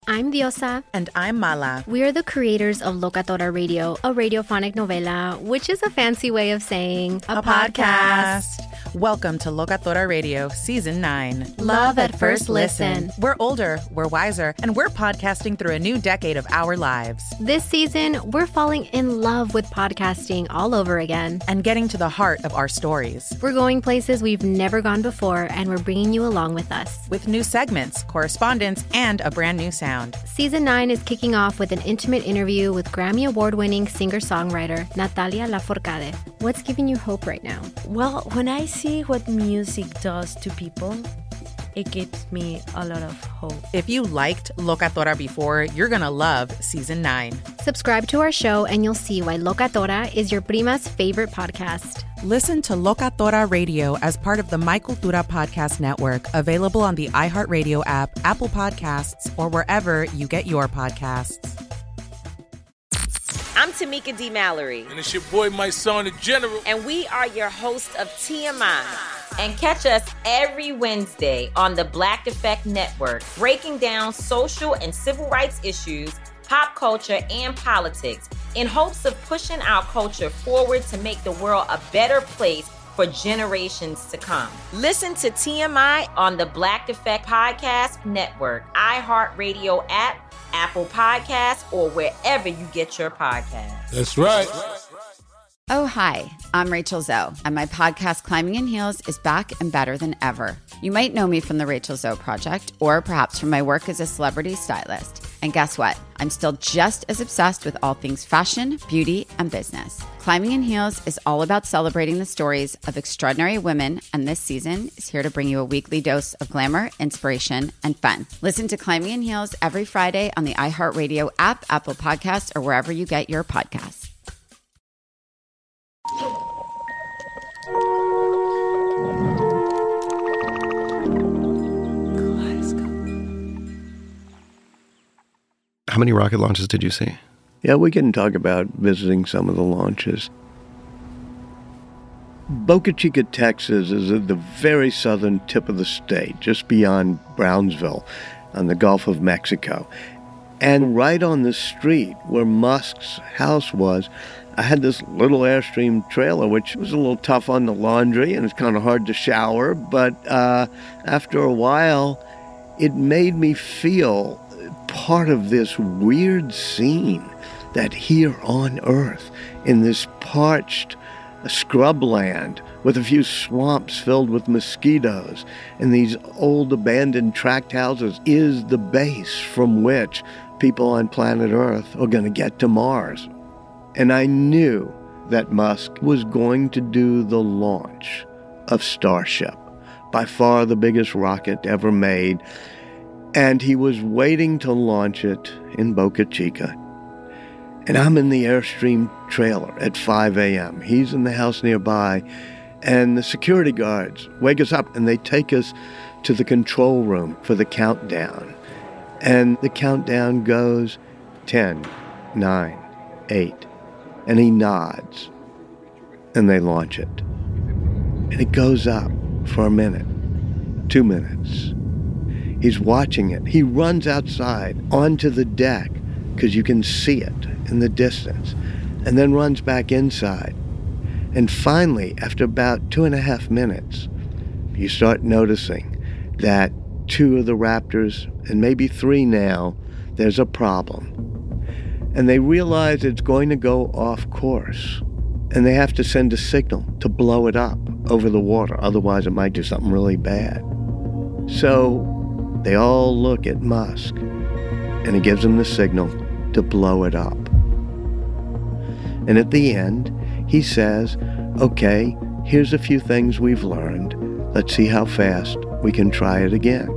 I'm Diosa. And I'm Mala. We are the creators of Locatora Radio, a radiophonic novela, which is a fancy way of saying a podcast. Welcome to Locatora Radio, Season 9. Love at First Listen. We're older, we're wiser, and we're podcasting through a new decade of our lives. This season, we're falling in love with podcasting all over again. And getting to the heart of our stories. We're going places we've never gone before, and we're bringing you along with us. With new segments, correspondence, and a brand new sound. Season 9 is kicking off with an intimate interview with Grammy Award-winning singer-songwriter Natalia Lafourcade. What's giving you hope right now? Well, when I see what music does to people, it gives me a lot of hope. If you liked Locatora before, you're going to love Season 9. Subscribe to our show and you'll see why Locatora is your prima's favorite podcast. Listen to Locatora Radio as part of the My Cultura Podcast Network, available on the iHeartRadio app, Apple Podcasts, or wherever you get your podcasts. I'm Tamika D. Mallory. And it's your boy, my son, the General. And we are your hosts of TMI. And catch us every Wednesday on the Black Effect Network, breaking down social and civil rights issues, pop culture, and politics in hopes of pushing our culture forward to make the world a better place for generations to come. Listen to TMI on the Black Effect Podcast Network, iHeartRadio app, Apple Podcasts, or wherever you get your podcasts. That's right. Oh, hi, I'm Rachel Zoe, and my podcast, Climbing in Heels, is back and better than ever. You might know me from the Rachel Zoe Project, or perhaps from my work as a celebrity stylist. And guess what? I'm still just as obsessed with all things fashion, beauty, and business. Climbing in Heels is all about celebrating the stories of extraordinary women, and this season is here to bring you a weekly dose of glamour, inspiration, and fun. Listen to Climbing in Heels every Friday on the iHeartRadio app, Apple Podcasts, or wherever you get your podcasts. How many rocket launches did you see? Yeah, we can talk about visiting some of the launches. Boca Chica, Texas is at the very southern tip of the state, just beyond Brownsville on the Gulf of Mexico. And right on the street where Musk's house was, I had this little Airstream trailer, which was a little tough on the laundry and it's kind of hard to shower. But after a while, it made me feel part of this weird scene that here on Earth, in this parched scrubland with a few swamps filled with mosquitoes and these old abandoned tract houses, is the base from which people on planet Earth are going to get to Mars. And I knew that Musk was going to do the launch of Starship, by far the biggest rocket ever made. And he was waiting to launch it in Boca Chica. And I'm in the Airstream trailer at 5 a.m. He's in the house nearby. And the security guards wake us up and they take us to the control room for the countdown. And the countdown goes 10, 9, 8. And he nods. And they launch it. And it goes up for a minute, 2 minutes. He's watching it. He runs outside onto the deck because you can see it in the distance, and then runs back inside. And finally, after about 2.5 minutes, you start noticing that 2 of the Raptors, and maybe 3 now, there's a problem. And they realize it's going to go off course, and they have to send a signal to blow it up over the water. Otherwise, it might do something really bad. So they all look at Musk, and he gives them the signal to blow it up. And at the end, he says, okay, here's a few things we've learned. Let's see how fast we can try it again.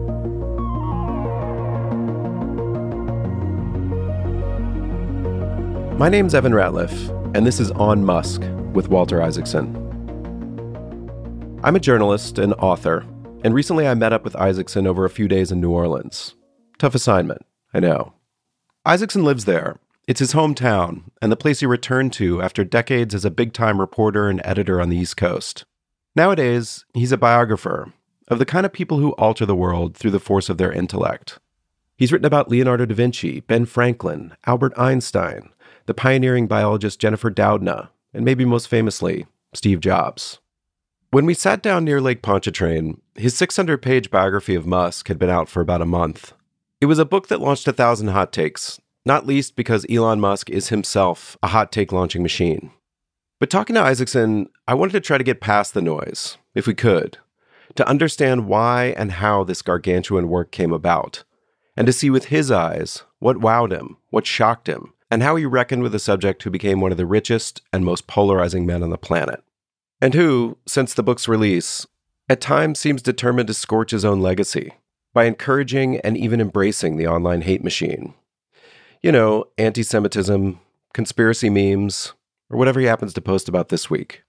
My name's Evan Ratliff, and this is On Musk with Walter Isaacson. I'm a journalist and author, and recently I met up with Isaacson over a few days in New Orleans. Tough assignment, I know. Isaacson lives there. It's his hometown, and the place he returned to after decades as a big-time reporter and editor on the East Coast. Nowadays, he's a biographer of the kind of people who alter the world through the force of their intellect. He's written about Leonardo da Vinci, Ben Franklin, Albert Einstein, the pioneering biologist Jennifer Doudna, and maybe most famously, Steve Jobs. When we sat down near Lake Pontchartrain, his 600-page biography of Musk had been out for about a month. It was a book that launched 1,000 hot takes, not least because Elon Musk is himself a hot take launching machine. But talking to Isaacson, I wanted to try to get past the noise, if we could, to understand why and how this gargantuan work came about, and to see with his eyes what wowed him, what shocked him, and how he reckoned with a subject who became one of the richest and most polarizing men on the planet, and who, since the book's release, at times seems determined to scorch his own legacy by encouraging and even embracing the online hate machine. You know, anti-Semitism, conspiracy memes, or whatever he happens to post about this week.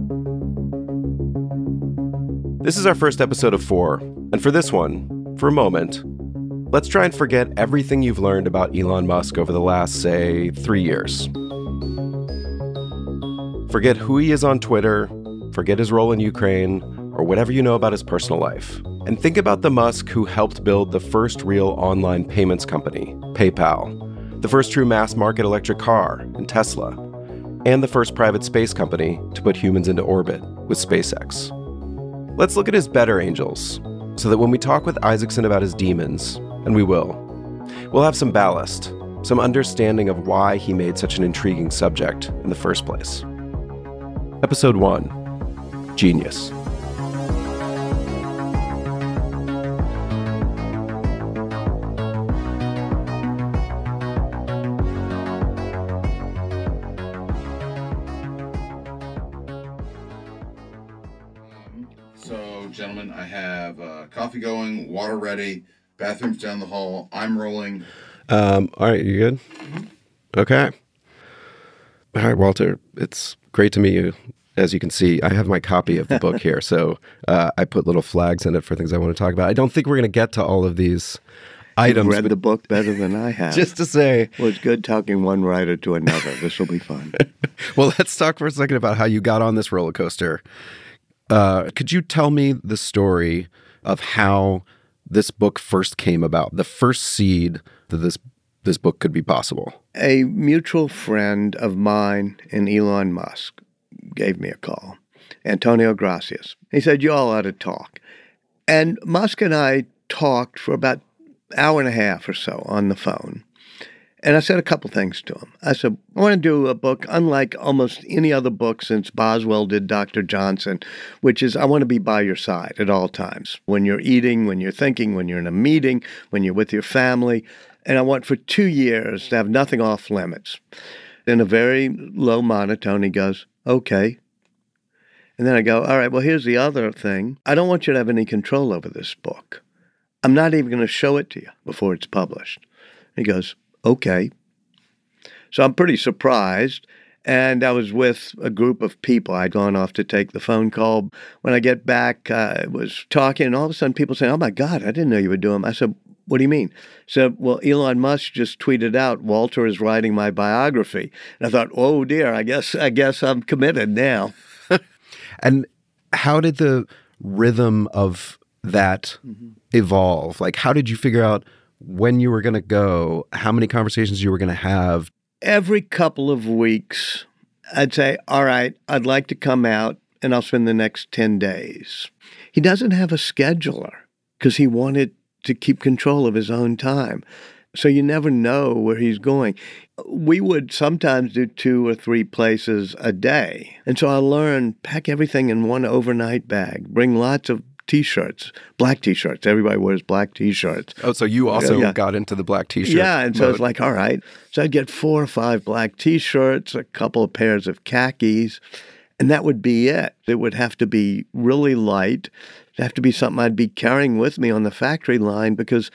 This is our first episode of 4, and for this one, for a moment, let's try and forget everything you've learned about Elon Musk over the last, say, 3 years. Forget who he is on Twitter, forget his role in Ukraine, or whatever you know about his personal life. And think about the Musk who helped build the first real online payments company, PayPal, the first true mass-market electric car, in Tesla, and the first private space company to put humans into orbit, with SpaceX. Let's look at his better angels, so that when we talk with Isaacson about his demons, and we will, we'll have some ballast, some understanding of why he made such an intriguing subject in the first place. Episode 1, Genius. So, gentlemen, I have coffee going, water ready, bathrooms down the hall. I'm rolling. All right, you good? Mm-hmm. Okay. All right, Walter, it's great to meet you. As you can see, I have my copy of the book here, so I put little flags in it for things I want to talk about. I don't think we're going to get to all of these items. You've read the book better than I have. Just to say. Well, it's good talking one writer to another. This will be fun. Well, let's talk for a second about how you got on this roller coaster. Could you tell me the story of how this book first came about, the first seed that this book could be possible? A mutual friend of mine and Elon Musk gave me a call, Antonio Gracias. He said, you all ought to talk. And Musk and I talked for about an hour and a half or so on the phone. And I said a couple things to him. I said, I want to do a book unlike almost any other book since Boswell did Dr. Johnson, which is I want to be by your side at all times. When you're eating, when you're thinking, when you're in a meeting, when you're with your family. And I want for 2 years to have nothing off limits. In a very low monotone, he goes, okay. And then I go, all right, well, here's the other thing. I don't want you to have any control over this book. I'm not even going to show it to you before it's published. He goes, okay. So I'm pretty surprised. And I was with a group of people. I'd gone off to take the phone call. When I get back, I was talking, and all of a sudden people saying, oh, my God, I didn't know you were doing them. I said, what do you mean? So, well, Elon Musk just tweeted out, Walter is writing my biography. And I thought, oh, dear, I guess I'm committed now. And how did the rhythm of that evolve? Like, how did you figure out when you were going to go, how many conversations you were going to have? Every couple of weeks, I'd say, all right, I'd like to come out and I'll spend the next 10 days. He doesn't have a scheduler because he wanted to keep control of his own time. So you never know where he's going. We would sometimes do 2 or 3 places a day. And so I learned, pack everything in one overnight bag, bring lots of T-shirts, black T-shirts. Everybody wears black T-shirts. Oh, so you also got into the black T-shirt. Yeah, and so it's like, all right. So I'd get 4 or 5 black T-shirts, a couple of pairs of khakis, and that would be it. It would have to be really light. It'd have to be something I'd be carrying with me on the factory line because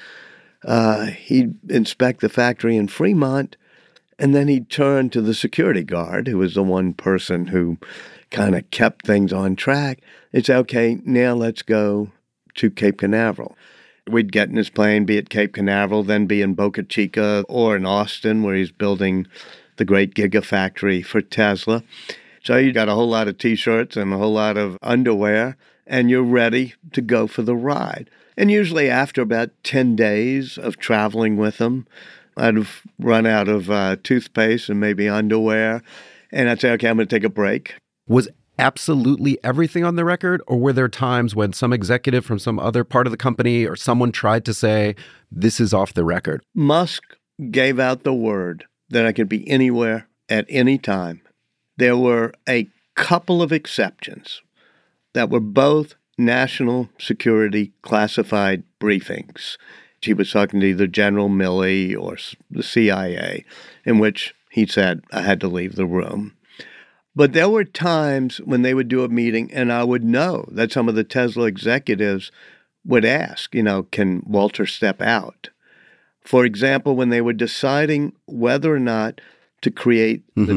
he'd inspect the factory in Fremont, and then he'd turn to the security guard, who was the one person who kind of kept things on track. He'd say, okay, now let's go to Cape Canaveral. We'd get in his plane, be at Cape Canaveral, then be in Boca Chica or in Austin, where he's building the great gigafactory for Tesla. So you got a whole lot of T-shirts and a whole lot of underwear, and you're ready to go for the ride. And usually after about 10 days of traveling with him, I'd have run out of toothpaste and maybe underwear. And I'd say, okay, I'm going to take a break. Was absolutely everything on the record? Or were there times when some executive from some other part of the company or someone tried to say, this is off the record? Musk gave out the word that I could be anywhere at any time. There were a couple of exceptions that were both national security classified briefings. He was talking to either General Milley or the CIA, in which he said I had to leave the room. But there were times when they would do a meeting and I would know that some of the Tesla executives would ask, can Walter step out? For example, when they were deciding whether or not to create the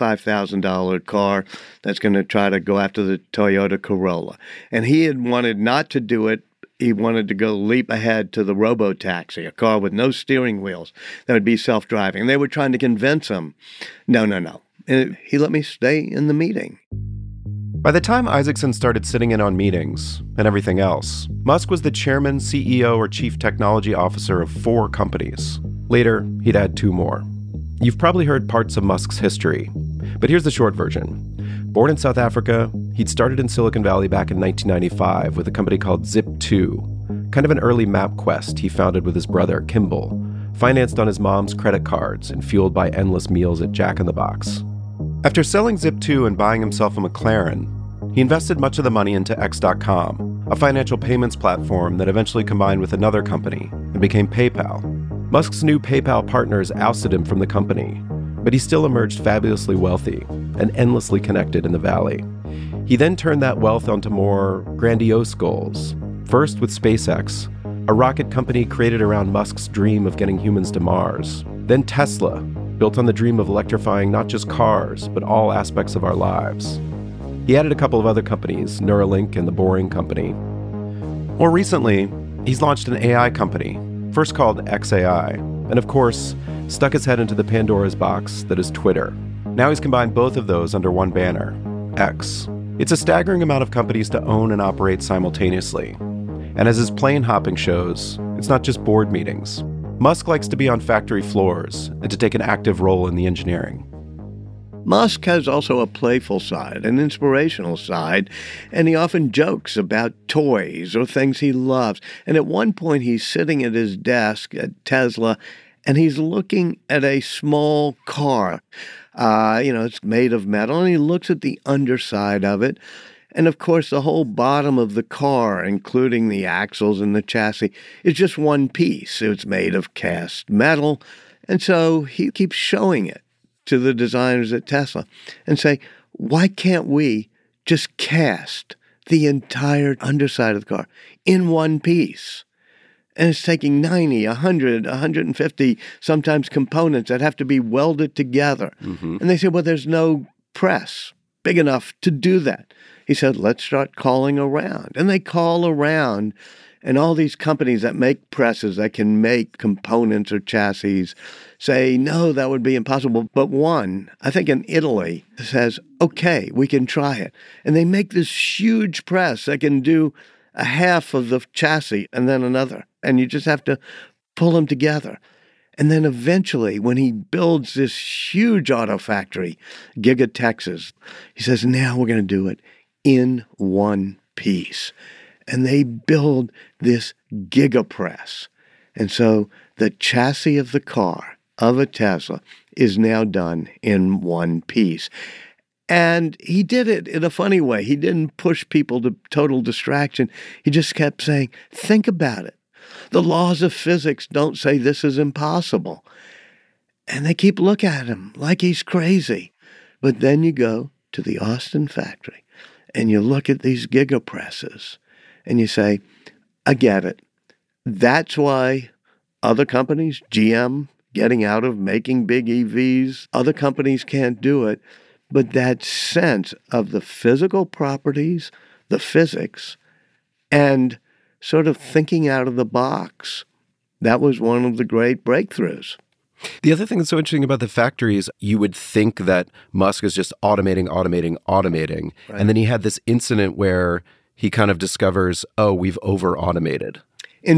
$25,000 car that's going to try to go after the Toyota Corolla. And he had wanted not to do it. He wanted to go leap ahead to the robo-taxi, a car with no steering wheels that would be self-driving. And they were trying to convince him, no. And he let me stay in the meeting. By the time Isaacson started sitting in on meetings and everything else, Musk was the chairman, CEO, or chief technology officer of 4 companies. Later, he'd add 2 more. You've probably heard parts of Musk's history, but here's the short version. Born in South Africa, he'd started in Silicon Valley back in 1995 with a company called Zip2, kind of an early map quest he founded with his brother, Kimball, financed on his mom's credit cards and fueled by endless meals at Jack in the Box. After selling Zip2 and buying himself a McLaren, he invested much of the money into X.com, a financial payments platform that eventually combined with another company and became PayPal. Musk's new PayPal partners ousted him from the company, but he still emerged fabulously wealthy and endlessly connected in the Valley. He then turned that wealth onto more grandiose goals, first with SpaceX, a rocket company created around Musk's dream of getting humans to Mars, then Tesla, built on the dream of electrifying not just cars, but all aspects of our lives. He added a couple of other companies, Neuralink and The Boring Company. More recently, he's launched an AI company, first called XAI, and of course, stuck his head into the Pandora's box that is Twitter. Now he's combined both of those under one banner, X. It's a staggering amount of companies to own and operate simultaneously. And as his plane hopping shows, it's not just board meetings. Musk likes to be on factory floors and to take an active role in the engineering. Musk has also a playful side, an inspirational side, and he often jokes about toys or things he loves. And at one point, he's sitting at his desk at Tesla, and he's looking at a small car. It's made of metal, and he looks at the underside of it. And, of course, the whole bottom of the car, including the axles and the chassis, is just one piece. It's made of cast metal, and so he keeps showing it to the designers at Tesla and say, why can't we just cast the entire underside of the car in one piece? And it's taking 90, 100, 150, sometimes components that have to be welded together. And they say, well, there's no press big enough to do that. He said, let's start calling around. And they call around, and all these companies that make presses that can make components or chassis say, no, that would be impossible. But one, I think in Italy, says, okay, we can try it. And they make this huge press that can do a half of the chassis and then another. And you just have to pull them together. And then eventually, when he builds this huge auto factory, Giga Texas, he says, now we're going to do it in one piece. And they build this Giga press. And so the chassis of the car, of a Tesla, is now done in one piece. And he did it in a funny way. He didn't push people to total distraction. He just kept saying, think about it. The laws of physics don't say this is impossible. And they keep looking at him like he's crazy. But then you go to the Austin factory and you look at these Giga presses and you say, I get it. That's why other companies, GM, getting out of making big EVs, other companies can't do it. But that sense of the physical properties, the physics, and sort of thinking out of the box, that was one of the great breakthroughs. The other thing that's so interesting about the factories, you would think that Musk is just automating. Right. And then he had this incident where he kind of discovers, oh, we've over-automated. In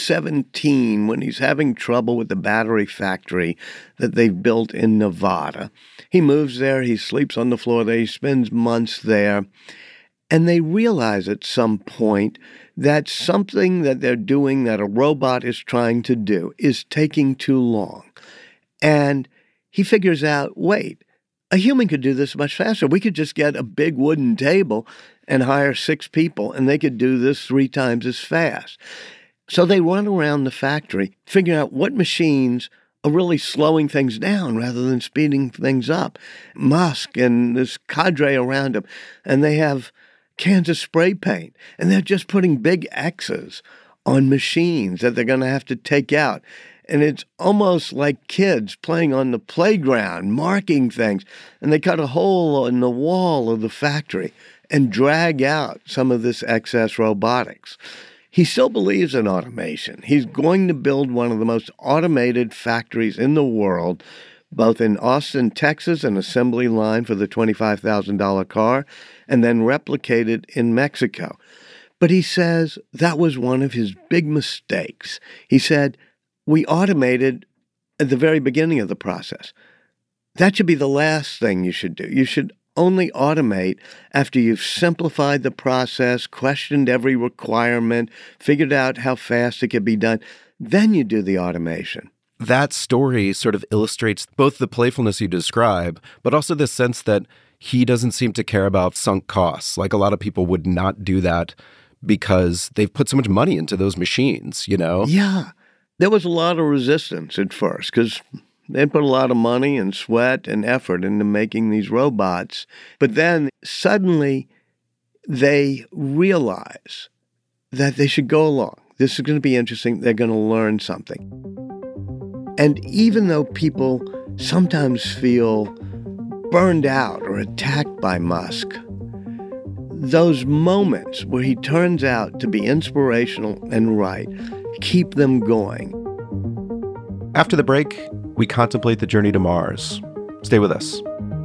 2017, when he's having trouble with the battery factory that they've built in Nevada, he moves there, he sleeps on the floor there, he spends months there, and they realize at some point that something that they're doing that a robot is trying to do is taking too long. And he figures out, wait, a human could do this much faster. We could just get a big wooden table and hire 6 people, and they could do this 3 times as fast. So they run around the factory, figuring out what machines are really slowing things down rather than speeding things up. Musk and this cadre around him, and they have cans of spray paint, and they're just putting big X's on machines that they're going to have to take out. And it's almost like kids playing on the playground, marking things. And they cut a hole in the wall of the factory and drag out some of this excess robotics. He still believes in automation. He's going to build one of the most automated factories in the world, both in Austin, Texas, an assembly line for the $25,000 car, and then replicate it in Mexico. But he says that was one of his big mistakes. He said, we automated at the very beginning of the process. That should be the last thing you should do. You should only automate after you've simplified the process, questioned every requirement, figured out how fast it could be done. Then you do the automation. That story sort of illustrates both the playfulness you describe, but also the sense that he doesn't seem to care about sunk costs. Like a lot of people would not do that because they've put so much money into those machines, you know? Yeah. There was a lot of resistance at first because they put a lot of money and sweat and effort into making these robots. But then suddenly they realize that they should go along. This is going to be interesting. They're going to learn something. And even though people sometimes feel burned out or attacked by Musk, those moments where he turns out to be inspirational and right keep them going. After the break, we contemplate the journey to Mars. Stay with us.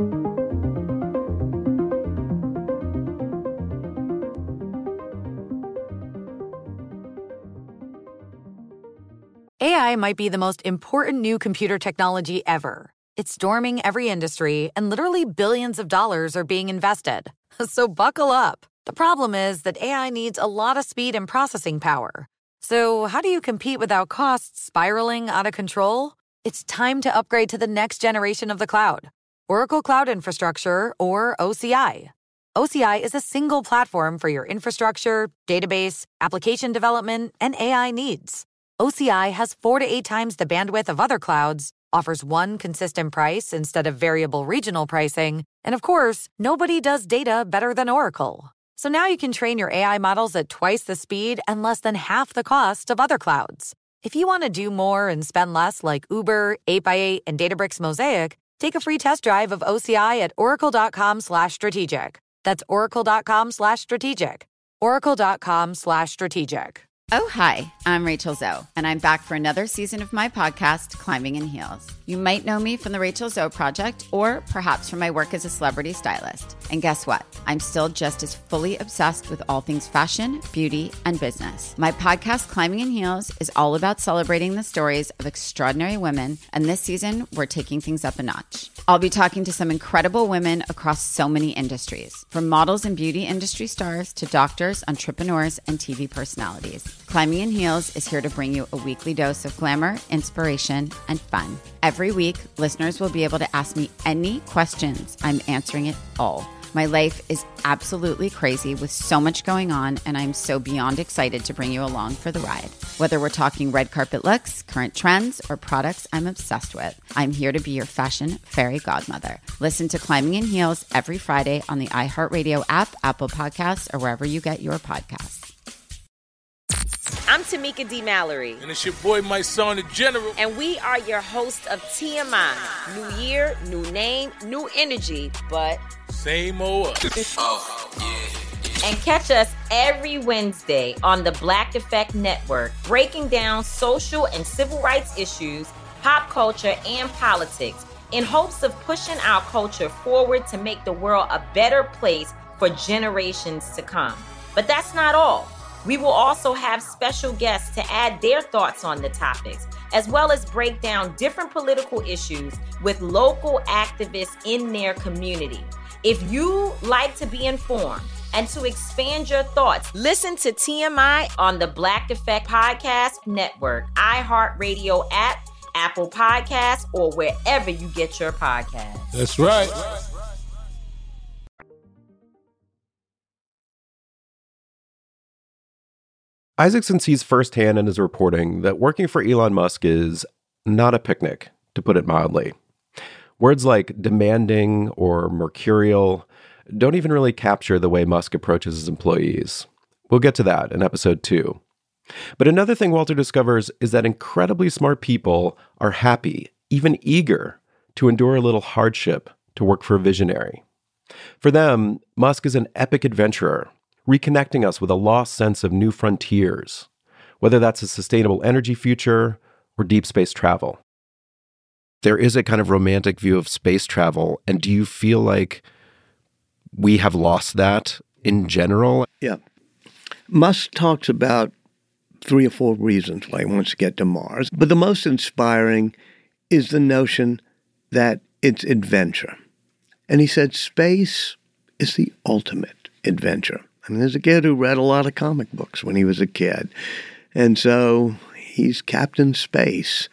AI might be the most important new computer technology ever. It's storming every industry, and literally billions of dollars are being invested. So buckle up. The problem is that AI needs a lot of speed and processing power. So how do you compete without costs spiraling out of control? It's time to upgrade to the next generation of the cloud, Oracle Cloud Infrastructure, or OCI. OCI is a single platform for your infrastructure, database, application development, and AI needs. OCI has 4 to 8 times the bandwidth of other clouds, offers one consistent price instead of variable regional pricing, and of course, nobody does data better than Oracle. So now you can train your AI models at twice the speed and less than half the cost of other clouds. If you want to do more and spend less like Uber, 8x8, and Databricks Mosaic, take a free test drive of OCI at oracle.com/strategic. That's oracle.com/strategic. Oracle.com/strategic. Oh, hi, I'm Rachel Zoe, and I'm back for another season of my podcast, Climbing in Heels. You might know me from the Rachel Zoe Project, or perhaps from my work as a celebrity stylist. And guess what? I'm still just as fully obsessed with all things fashion, beauty, and business. My podcast, Climbing in Heels, is all about celebrating the stories of extraordinary women, and this season, we're taking things up a notch. I'll be talking to some incredible women across so many industries, from models and beauty industry stars to doctors, entrepreneurs, and TV personalities. Climbing in Heels is here to bring you a weekly dose of glamour, inspiration, and fun. Every week, listeners will be able to ask me any questions. I'm answering it all. My life is absolutely crazy with so much going on, and I'm so beyond excited to bring you along for the ride. Whether we're talking red carpet looks, current trends, or products I'm obsessed with, I'm here to be your fashion fairy godmother. Listen to Climbing in Heels every Friday on the iHeartRadio app, Apple Podcasts, or wherever you get your podcasts. I'm Tamika D. Mallory. And it's your boy, my son, the General. And we are your hosts of TMI. New year, new name, new energy, but same old us. Oh, yeah. And catch us every Wednesday on the Black Effect Network, breaking down social and civil rights issues, pop culture, and politics in hopes of pushing our culture forward to make the world a better place for generations to come. But that's not all. We will also have special guests to add their thoughts on the topics, as well as break down different political issues with local activists in their community. If you like to be informed and to expand your thoughts, listen to TMI on the Black Effect Podcast Network, iHeartRadio app, Apple Podcasts, or wherever you get your podcasts. That's right. Isaacson sees firsthand in his reporting that working for Elon Musk is not a picnic, to put it mildly. Words like demanding or mercurial don't even really capture the way Musk approaches his employees. We'll get to that in episode 2. But another thing Walter discovers is that incredibly smart people are happy, even eager, to endure a little hardship to work for a visionary. For them, Musk is an epic adventurer, reconnecting us with a lost sense of new frontiers, whether that's a sustainable energy future or deep space travel. There is a kind of romantic view of space travel, and do you feel like we have lost that in general? Yeah. Musk talks about 3 or 4 reasons why he wants to get to Mars, but the most inspiring is the notion that it's adventure. And he said space is the ultimate adventure. I mean, there's a kid who read a lot of comic books when he was a kid. And so he's Captain Space.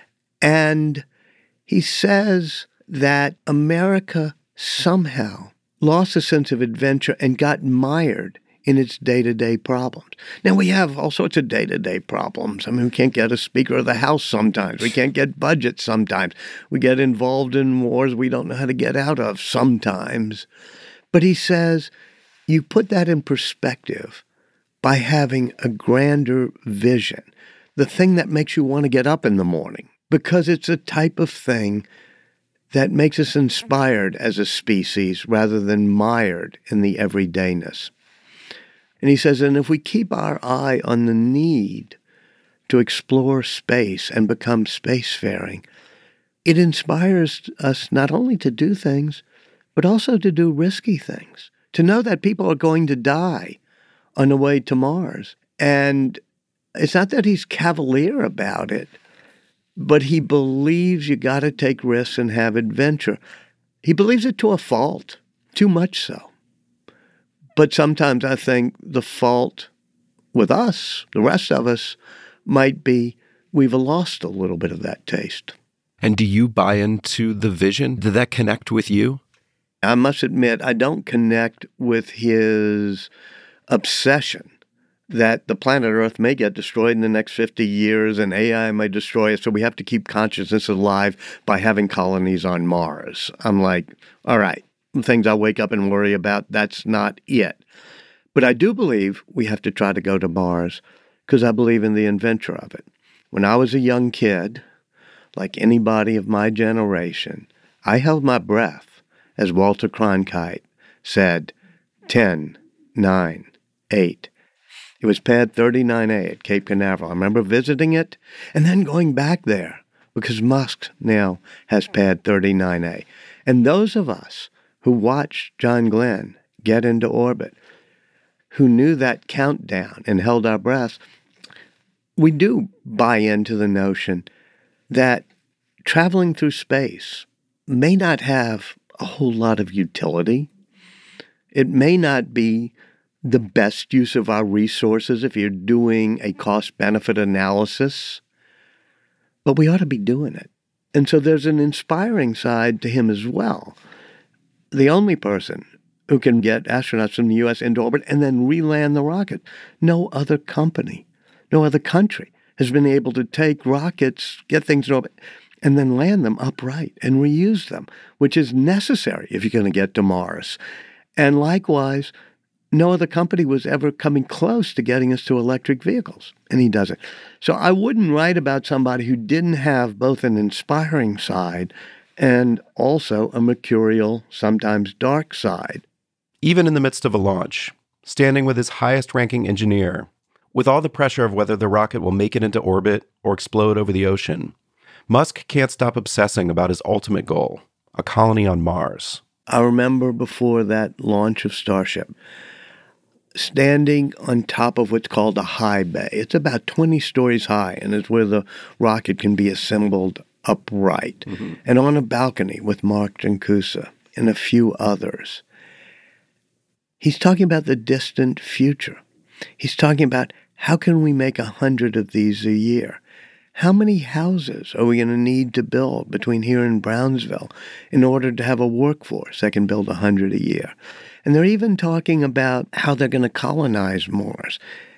And he says that America somehow lost a sense of adventure and got mired in its day-to-day problems. Now, we have all sorts of day-to-day problems. I mean, we can't get a Speaker of the House sometimes. We can't get budgets sometimes. We get involved in wars we don't know how to get out of sometimes. But he says you put that in perspective by having a grander vision, the thing that makes you want to get up in the morning, because it's a type of thing that makes us inspired as a species rather than mired in the everydayness. And he says, and if we keep our eye on the need to explore space and become spacefaring, it inspires us not only to do things, but also to do risky things, to know that people are going to die on the way to Mars. And it's not that he's cavalier about it, but he believes you got to take risks and have adventure. He believes it to a fault, too much so. But sometimes I think the fault with us, the rest of us, might be we've lost a little bit of that taste. And do you buy into the vision? Did that connect with you? I must admit, I don't connect with his obsession that the planet Earth may get destroyed in the next 50 years and AI may destroy us, so we have to keep consciousness alive by having colonies on Mars. I'm like, all right, things I wake up and worry about, that's not it. But I do believe we have to try to go to Mars because I believe in the adventure of it. When I was a young kid, like anybody of my generation, I held my breath as Walter Cronkite said, 10, 9, 8. It was pad 39A at Cape Canaveral. I remember visiting it and then going back there because Musk now has pad 39A. And those of us who watched John Glenn get into orbit, who knew that countdown and held our breaths, we do buy into the notion that traveling through space may not have a whole lot of utility. It may not be the best use of our resources if you're doing a cost-benefit analysis, but we ought to be doing it. And so there's an inspiring side to him as well. The only person who can get astronauts from the U.S. into orbit and then re-land the rocket. No other company, no other country has been able to take rockets, get things in orbit, and then land them upright and reuse them, which is necessary if you're going to get to Mars. And likewise, no other company was ever coming close to getting us to electric vehicles, and he doesn't. So I wouldn't write about somebody who didn't have both an inspiring side and also a mercurial, sometimes dark side. Even in the midst of a launch, standing with his highest-ranking engineer, with all the pressure of whether the rocket will make it into orbit or explode over the ocean, Musk can't stop obsessing about his ultimate goal, a colony on Mars. I remember before that launch of Starship, standing on top of what's called a high bay. It's about 20 stories high, and it's where the rocket can be assembled upright. And on a balcony with Mark Jancusa and a few others. He's talking about the distant future. He's talking about how can we make 100 of these a year? How many houses are we going to need to build between here and Brownsville in order to have a workforce that can build 100 a year? And they're even talking about how they're going to colonize Mars.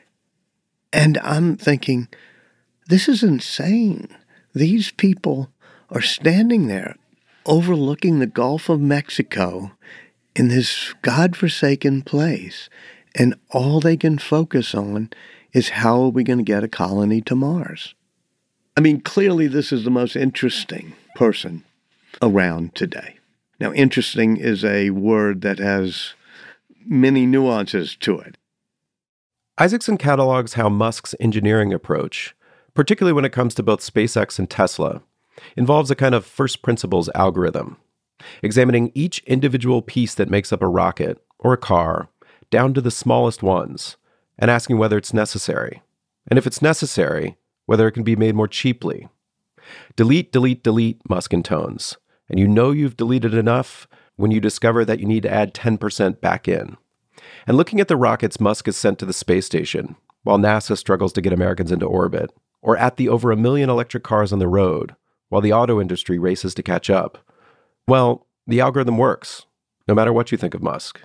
And I'm thinking, this is insane. These people are standing there overlooking the Gulf of Mexico in this godforsaken place, and all they can focus on is how are we going to get a colony to Mars. I mean, clearly this is the most interesting person around today. Now, interesting is a word that has many nuances to it. Isaacson catalogs how Musk's engineering approach, particularly when it comes to both SpaceX and Tesla, involves a kind of first principles algorithm, examining each individual piece that makes up a rocket or a car down to the smallest ones and asking whether it's necessary. And if it's necessary, whether it can be made more cheaply. Delete, delete, delete, Musk intones. And you know you've deleted enough when you discover that you need to add 10% back in. And looking at the rockets Musk has sent to the space station, while NASA struggles to get Americans into orbit, or at the over 1 million electric cars on the road, while the auto industry races to catch up, well, the algorithm works, no matter what you think of Musk.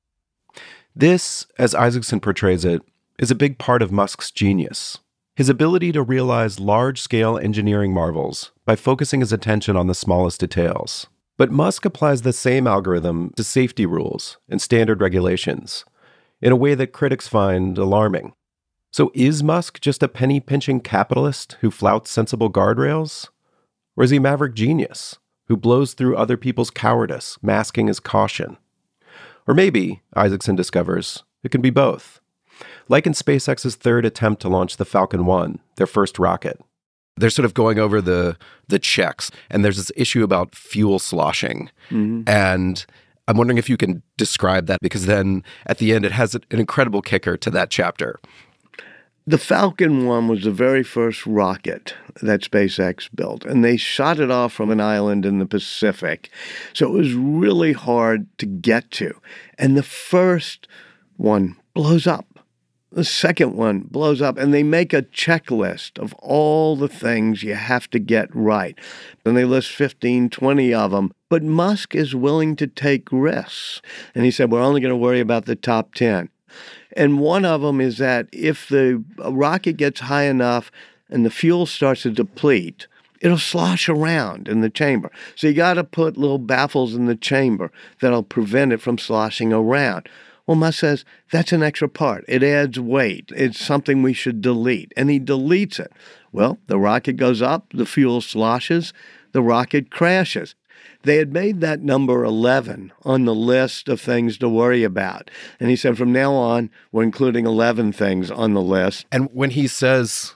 This, as Isaacson portrays it, is a big part of Musk's genius. His ability to realize large-scale engineering marvels by focusing his attention on the smallest details. But Musk applies the same algorithm to safety rules and standard regulations in a way that critics find alarming. So is Musk just a penny-pinching capitalist who flouts sensible guardrails? Or is he a maverick genius who blows through other people's cowardice, masking his caution? Or maybe, Isaacson discovers, it can be both. Like in SpaceX's third attempt to launch the Falcon 1, their first rocket. They're sort of going over the checks, and there's this issue about fuel sloshing. And I'm wondering if you can describe that, because then at the end it has an incredible kicker to that chapter. The Falcon 1 was the very first rocket that SpaceX built, and they shot it off from an island in the Pacific. So it was really hard to get to. And the first one blows up. The second one blows up, and they make a checklist of all the things you have to get right. And they list 15, 20 of them. But Musk is willing to take risks. And he said, we're only going to worry about the top 10. And one of them is that if the rocket gets high enough and the fuel starts to deplete, it'll slosh around in the chamber. So you got to put little baffles in the chamber that'll prevent it from sloshing around. Well, Musk says, that's an extra part. It adds weight. It's something we should delete. And he deletes it. Well, the rocket goes up, the fuel sloshes, the rocket crashes. They had made that number 11 on the list of things to worry about. And he said, from now on, we're including 11 things on the list. And when he says,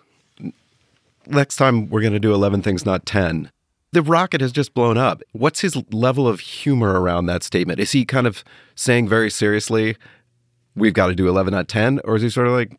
next time we're going to do 11 things, not 10, the rocket has just blown up. What's his level of humor around that statement? Is he kind of saying very seriously, we've got to do 11, not 10? Or is he sort of like,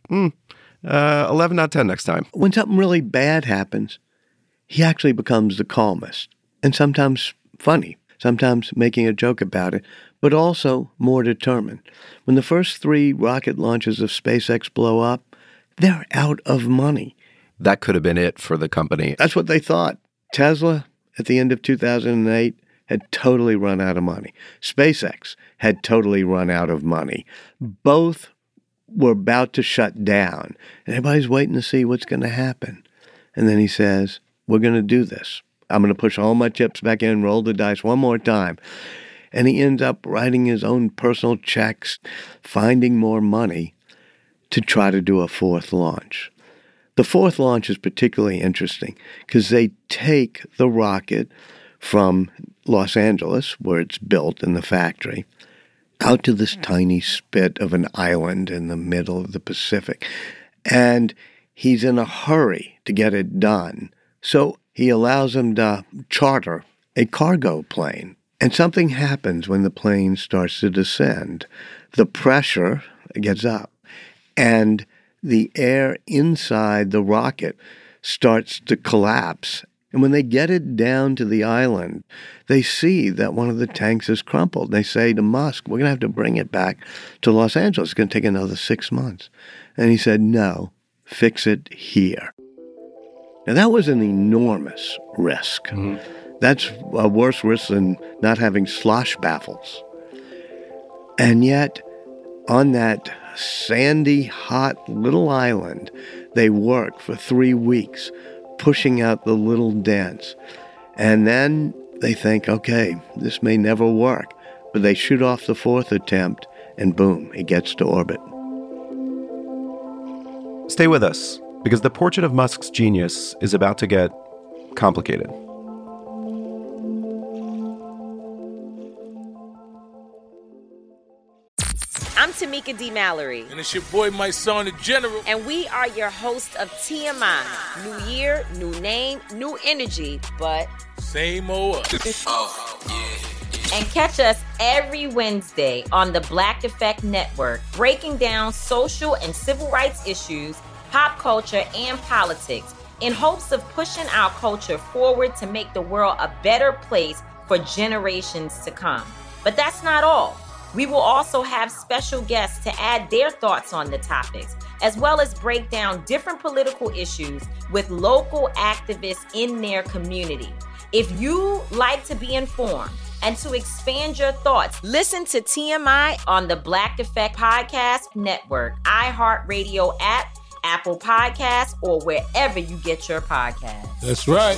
11, not 10 next time? When something really bad happens, he actually becomes the calmest. And sometimes funny, sometimes making a joke about it, but also more determined. When the first 3 rocket launches of SpaceX blow up, they're out of money. That could have been it for the company. That's what they thought. Tesla, at the end of 2008, had totally run out of money. SpaceX had totally run out of money. Both were about to shut down, and everybody's waiting to see what's going to happen. And then he says, we're going to do this. I'm going to push all my chips back in, roll the dice one more time. And he ends up writing his own personal checks, finding more money to try to do a 4th launch. The 4th launch is particularly interesting because they take the rocket from Los Angeles, where it's built in the factory, out to this tiny spit of an island in the middle of the Pacific. And he's in a hurry to get it done. So he allows them to charter a cargo plane. And something happens when the plane starts to descend. The pressure gets up, and the air inside the rocket starts to collapse. And when they get it down to the island, they see that one of the tanks is crumpled. They say to Musk, we're going to have to bring it back to Los Angeles. It's going to take another 6 months. And he said, no, fix it here. Now, that was an enormous risk. Mm-hmm. That's a worse risk than not having slosh baffles. And yet, on that sandy, hot little island, they worked for 3 weeks, pushing out the little dents. And then they think, okay, this may never work. But they shoot off the 4th attempt, and boom, it gets to orbit. Stay with us, because the portrait of Musk's genius is about to get complicated. I'm Tamika D. Mallory. And it's your boy, my son, the General. And we are your hosts of TMI. New year, new name, new energy, but same old us. Oh, yeah. And catch us every Wednesday on the Black Effect Network, breaking down social and civil rights issues, pop culture, and politics in hopes of pushing our culture forward to make the world a better place for generations to come. But that's not all. We will also have special guests to add their thoughts on the topics, as well as break down different political issues with local activists in their community. If you like to be informed and to expand your thoughts, listen to TMI on the Black Effect Podcast Network, iHeartRadio app, Apple Podcasts, or wherever you get your podcasts. That's right.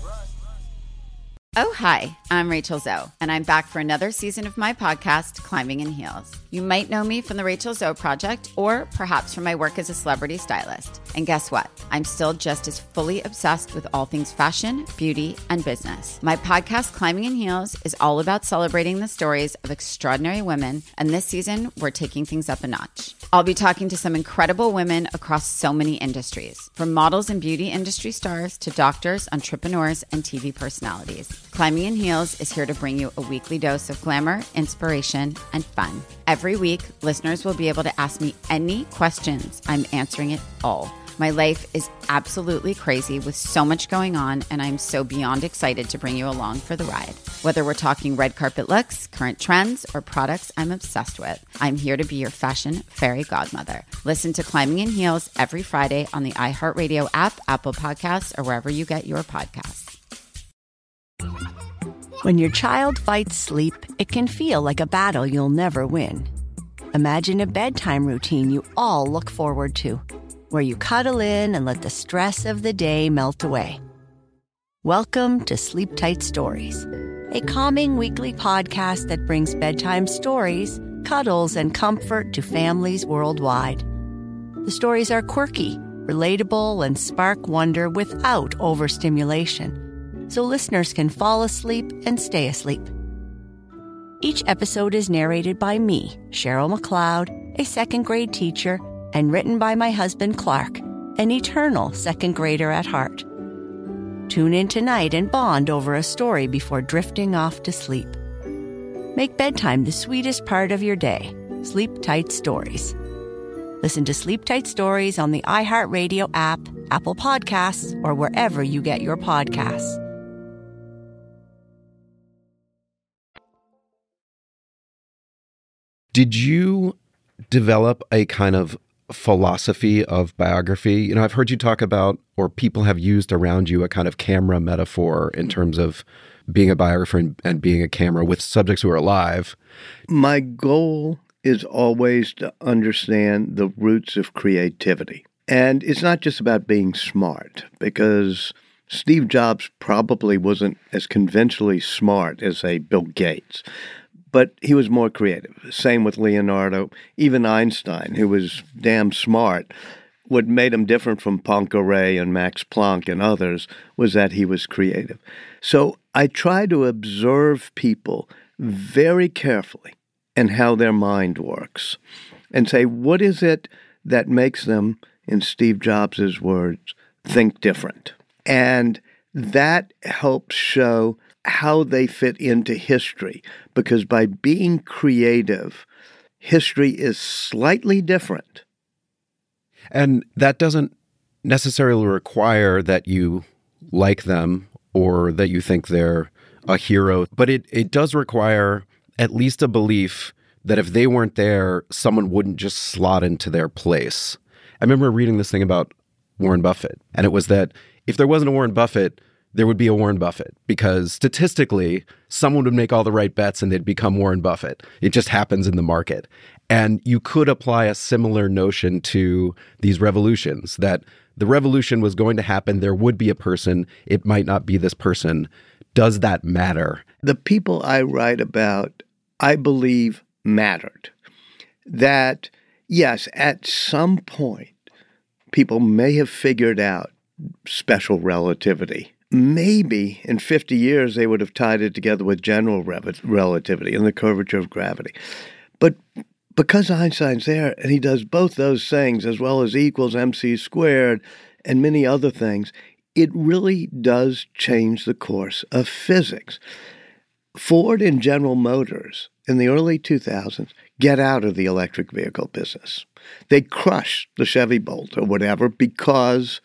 Oh, hi, I'm Rachel Zoe, and I'm back for another season of my podcast, Climbing in Heels. You might know me from the Rachel Zoe Project, or perhaps from my work as a celebrity stylist. And guess what? I'm still just as fully obsessed with all things fashion, beauty, and business. My podcast, Climbing in Heels, is all about celebrating the stories of extraordinary women, and this season, we're taking things up a notch. I'll be talking to some incredible women across so many industries, from models and beauty industry stars to doctors, entrepreneurs, and TV personalities. Climbing in Heels is here to bring you a weekly dose of glamour, inspiration, and fun. Every week, listeners will be able to ask me any questions. I'm answering it all. My life is absolutely crazy with so much going on, and I'm so beyond excited to bring you along for the ride. Whether we're talking red carpet looks, current trends, or products I'm obsessed with, I'm here to be your fashion fairy godmother. Listen to Climbing in Heels every Friday on the iHeartRadio app, Apple Podcasts, or wherever you get your podcasts. When your child fights sleep, it can feel like a battle you'll never win. Imagine a bedtime routine you all look forward to, where you cuddle in and let the stress of the day melt away. Welcome to Sleep Tight Stories, a calming weekly podcast that brings bedtime stories, cuddles, and comfort to families worldwide. The stories are quirky, relatable, and spark wonder without overstimulation, so listeners can fall asleep and stay asleep. Each episode is narrated by me, Cheryl McLeod, a second-grade teacher, and written by my husband, Clark, an eternal second grader at heart. Tune in tonight and bond over a story before drifting off to sleep. Make bedtime the sweetest part of your day. Sleep Tight Stories. Listen to Sleep Tight Stories on the iHeartRadio app, Apple Podcasts, or wherever you get your podcasts. Did you develop a kind of philosophy of biography? You know, I've heard you talk about, or people have used around you, a kind of camera metaphor in terms of being a biographer and being a camera with subjects who are alive. My goal is always to understand the roots of creativity. And it's not just about being smart, because Steve Jobs probably wasn't as conventionally smart as, say, Bill Gates. But he was more creative. Same with Leonardo. Even Einstein, who was damn smart, what made him different from Poincaré and Max Planck and others was that he was creative. So I try to observe people very carefully and how their mind works and say, what is it that makes them, in Steve Jobs' words, think different? And that helps show how they fit into history, because by being creative, history is slightly different. And that doesn't necessarily require that you like them or that you think they're a hero, but it does require at least a belief that if they weren't there, someone wouldn't just slot into their place. I remember reading this thing about Warren Buffett, and it was that if there wasn't a Warren Buffett, there would be a Warren Buffett, because statistically, someone would make all the right bets and they'd become Warren Buffett. It just happens in the market. And you could apply a similar notion to these revolutions, that the revolution was going to happen. There would be a person. It might not be this person. Does that matter? The people I write about, I believe, mattered. That, yes, at some point, people may have figured out special relativity. Maybe in 50 years, they would have tied it together with general relativity and the curvature of gravity. But because Einstein's there and he does both those things as well as E equals mc squared and many other things, it really does change the course of physics. Ford and General Motors in the early 2000s get out of the electric vehicle business. They crush the Chevy Bolt or whatever because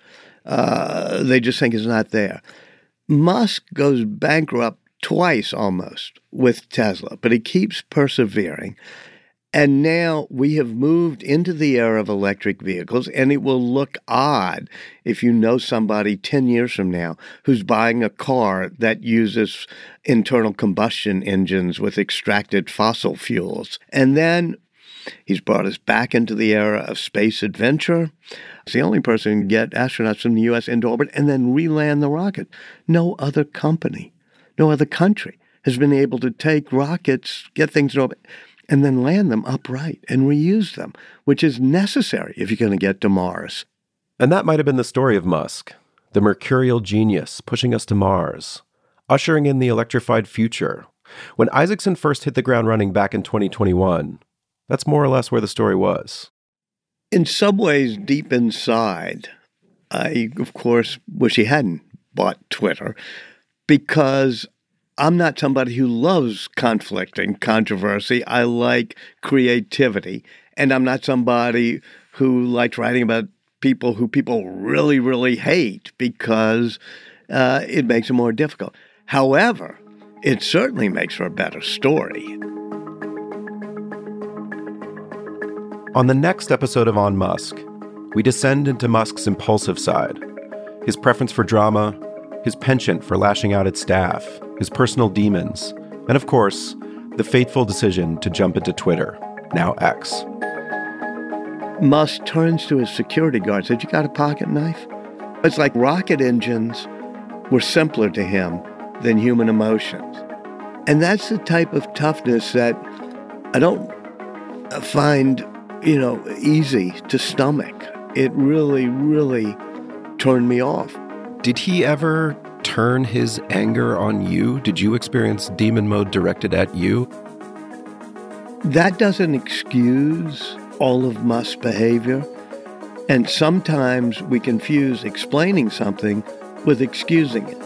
they just think it's not there. Musk goes bankrupt twice almost with Tesla, but he keeps persevering. And now we have moved into the era of electric vehicles, and it will look odd if you know somebody 10 years from now who's buying a car that uses internal combustion engines with extracted fossil fuels. And then he's brought us back into the era of space adventure. It's the only person who can get astronauts from the U.S. into orbit and then re-land the rocket. No other company, no other country has been able to take rockets, get things in orbit, and then land them upright and reuse them, which is necessary if you're going to get to Mars. And that might have been the story of Musk, the mercurial genius pushing us to Mars, ushering in the electrified future. When Isaacson first hit the ground running back in 2021, that's more or less where the story was. In some ways, deep inside, I, of course, wish he hadn't bought Twitter, because I'm not somebody who loves conflict and controversy. I like creativity. And I'm not somebody who likes writing about people who people really, really hate, because it makes it more difficult. However, it certainly makes for a better story. On the next episode of On Musk, we descend into Musk's impulsive side, his preference for drama, his penchant for lashing out at staff, his personal demons, and of course, the fateful decision to jump into Twitter, now X. Musk turns to his security guard and said, "You got a pocket knife?" It's like rocket engines were simpler to him than human emotions. And that's the type of toughness that I don't find, easy to stomach. It really, really turned me off. Did he ever turn his anger on you? Did you experience demon mode directed at you? That doesn't excuse all of Musk's behavior. And sometimes we confuse explaining something with excusing it.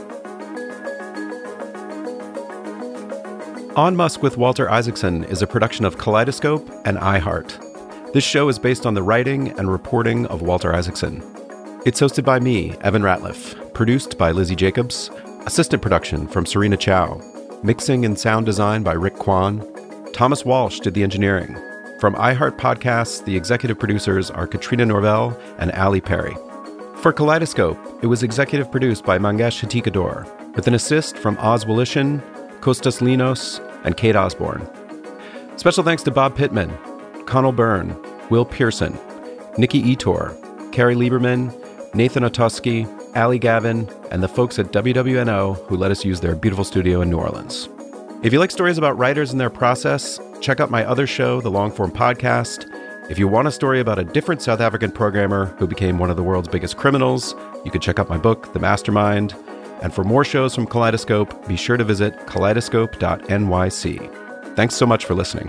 On Musk with Walter Isaacson is a production of Kaleidoscope and iHeart. This show is based on the writing and reporting of Walter Isaacson. It's hosted by me, Evan Ratliff, produced by Lizzie Jacobs, assistant production from Serena Chow, mixing and sound design by Rick Kwan. Thomas Walsh did the engineering. From iHeart Podcasts, the executive producers are Katrina Norvell and Ali Perry. For Kaleidoscope, it was executive produced by Mangesh Hatikador, with an assist from Oz Walishin, Kostas Linos, and Kate Osborne. Special thanks to Bob Pittman, Connell Byrne, Will Pearson, Nikki Etor, Carrie Lieberman, Nathan Otoski, Ali Gavin, and the folks at WWNO who let us use their beautiful studio in New Orleans. If you like stories about writers and their process, check out my other show, The Longform Podcast. If you want a story about a different South African programmer who became one of the world's biggest criminals, you can check out my book, The Mastermind. And for more shows from Kaleidoscope, be sure to visit kaleidoscope.nyc. Thanks so much for listening.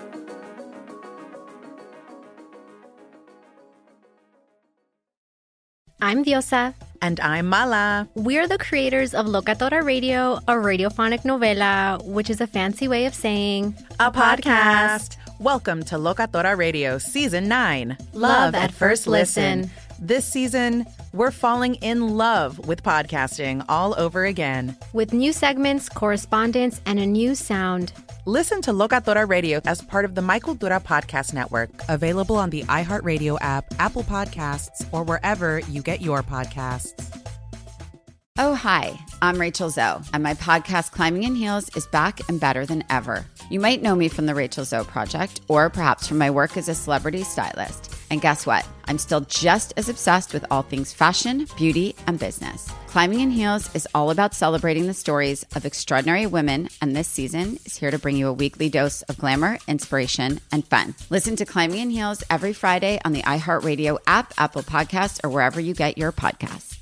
I'm Diosa. And I'm Mala. We're the creators of Locatora Radio, a radiophonic novela, which is a fancy way of saying a podcast. Welcome to Locatora Radio Season 9. Love at First Listen. This season, we're falling in love with podcasting all over again. With new segments, correspondence, and a new sound. Listen to Locatora Radio as part of the My Cultura Podcast Network, available on the iHeartRadio app, Apple Podcasts, or wherever you get your podcasts. Oh, hi, I'm Rachel Zoe, and my podcast, Climbing in Heels, is back and better than ever. You might know me from the Rachel Zoe Project, or perhaps from my work as a celebrity stylist. And guess what? I'm still just as obsessed with all things fashion, beauty, and business. Climbing in Heels is all about celebrating the stories of extraordinary women, and this season is here to bring you a weekly dose of glamour, inspiration, and fun. Listen to Climbing in Heels every Friday on the iHeartRadio app, Apple Podcasts, or wherever you get your podcasts.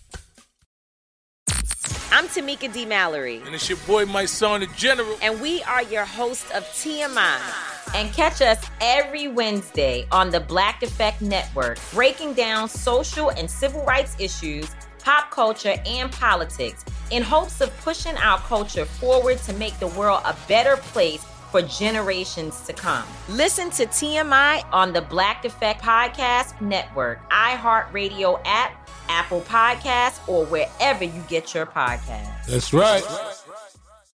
I'm Tamika D. Mallory. And it's your boy, my son, the General. And we are your hosts of TMI. And catch us every Wednesday on the Black Effect Network, breaking down social and civil rights issues, pop culture, and politics in hopes of pushing our culture forward to make the world a better place for generations to come. Listen to TMI on the Black Effect Podcast Network, iHeartRadio app, Apple Podcasts, or wherever you get your podcasts. That's right.